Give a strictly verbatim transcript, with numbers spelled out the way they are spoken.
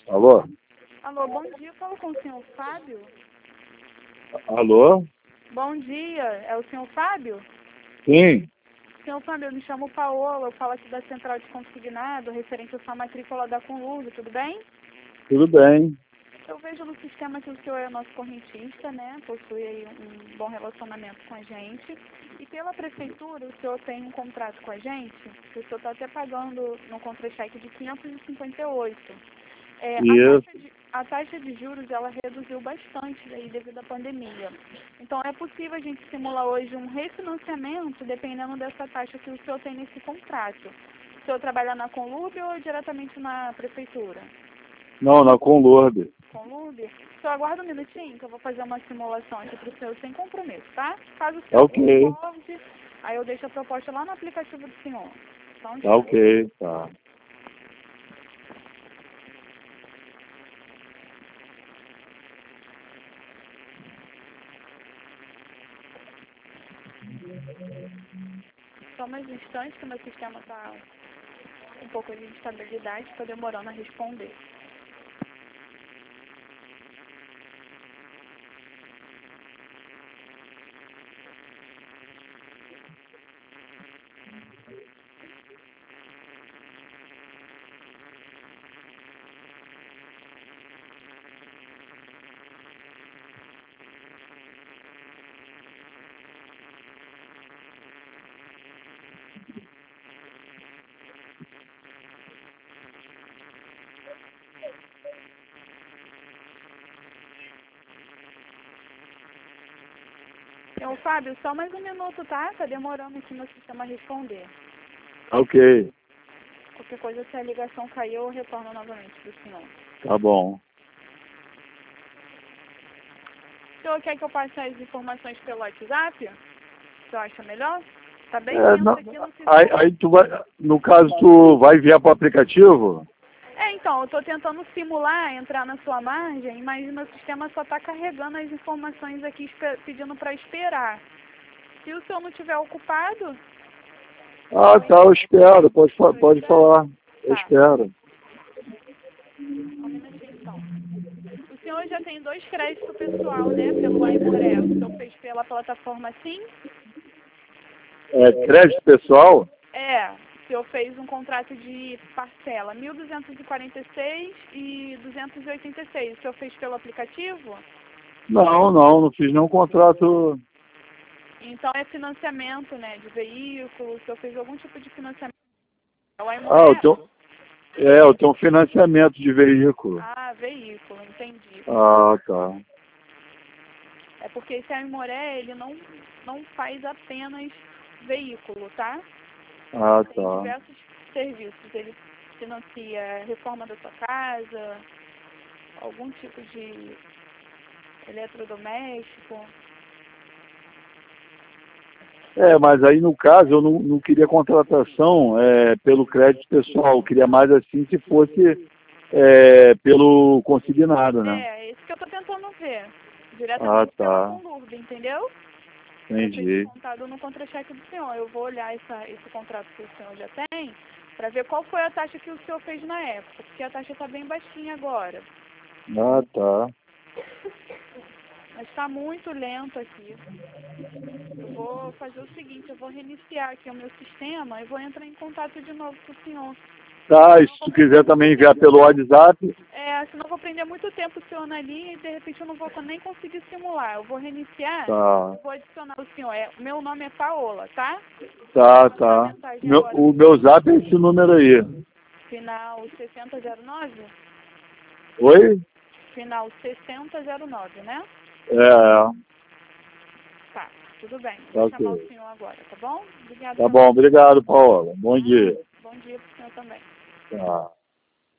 Alô? Alô, bom dia. Eu falo com o senhor Fábio? Alô? Bom dia. É o senhor Fábio? Sim. Senhor Fábio, eu me chamo Paola. Eu falo aqui da Central de Consignado, referente à sua matrícula da Conlurb, tudo bem? Tudo bem. Eu vejo no sistema que o senhor é nosso correntista, né? Possui aí um bom relacionamento com a gente. E pela prefeitura, o senhor tem um contrato com a gente, que o senhor está até pagando no contra-cheque de quinhentos e cinquenta e oito. É, a, Isso. taxa de, a taxa de juros, ela reduziu bastante aí devido à pandemia. Então, é possível a gente simular hoje um refinanciamento, dependendo dessa taxa que o senhor tem nesse contrato. O senhor trabalha na Conlurb ou diretamente na prefeitura? Não, na Conlurb. Conlurb? Só aguarda um minutinho que eu vou fazer uma simulação aqui para o senhor sem compromisso, tá? Caso o Tá senhor ok. concorde, aí eu deixo a proposta lá no aplicativo do senhor. Só um Tá instante. ok, tá. Só mais um instante que o meu sistema está um pouco de instabilidade, está demorando a responder. Então, Fábio, só mais um minuto, tá? Tá demorando aqui meu sistema a responder. Tá ok. Qualquer coisa, se a ligação caiu, eu retorno novamente pro senhor. Tá bom. O senhor quer que eu passe as informações pelo WhatsApp? O senhor acha melhor? Tá bem É, lento não, aqui no sistema. aí, aí tu vai, no caso, tu vai enviar pro aplicativo? É, então, eu tô tentando simular, entrar na sua margem, mas meu sistema só tá carregando as informações aqui, espe- pedindo para esperar. Se o senhor não estiver ocupado, Ah, tá, eu espero. Pode, fa- eu pode espero. falar. Eu Tá, espero. só um minutinho então. O senhor já tem dois créditos pessoal, né, pelo Aimoré. O senhor fez pela plataforma Sim? É, crédito pessoal? É, o senhor fez um contrato de parcela, mil duzentos e quarenta e seis e duzentos e oitenta e seis. O senhor fez pelo aplicativo? Não, não, não fiz nenhum contrato. Então é financiamento, né, de veículo. O senhor fez algum tipo de financiamento? O Ah, eu Aimoré? tenho, é, eu tenho um financiamento de veículo. Ah, veículo, entendi. Ah, tá. É porque esse Aimoré, ele não, não faz apenas veículo, tá? Ah, Tem tá. diversos serviços. Ele financia a reforma da sua casa, algum tipo de eletrodoméstico. É, mas aí no caso eu não, não queria contratação é, pelo crédito pessoal, eu queria mais assim se fosse é, pelo consignado, né? É, esse que eu tô tentando ver. Ah, Diretamente pela tá. Conlurb, entendeu? Para ser Entendi. descontado no contra-cheque do senhor. Eu vou olhar essa, esse contrato que o senhor já tem para ver qual foi a taxa que o senhor fez na época, porque a taxa está bem baixinha agora. Ah, tá. Mas está muito lento aqui. Eu vou fazer o seguinte, eu vou reiniciar aqui o meu sistema e vou entrar em contato de novo com o senhor. Tá, e se tu quiser também enviar pelo WhatsApp, É, senão eu vou prender muito tempo o senhor na linha e de repente eu não vou nem conseguir simular. Eu vou reiniciar tá. e vou adicionar o senhor. É, o meu nome é Paola, tá? Tá, Vou mandar tá. mensagem Meu, agora o pro meu zap é esse número aí. final sessenta zero nove? Oi? Final sessenta zero nove, né? É, é. Tá, tudo bem. Tá Vou chamar o ok. senhor agora, tá bom? Obrigada Tá pela bom, atenção. obrigado, Paola. Bom Ah, dia. bom dia pro senhor também. Tá.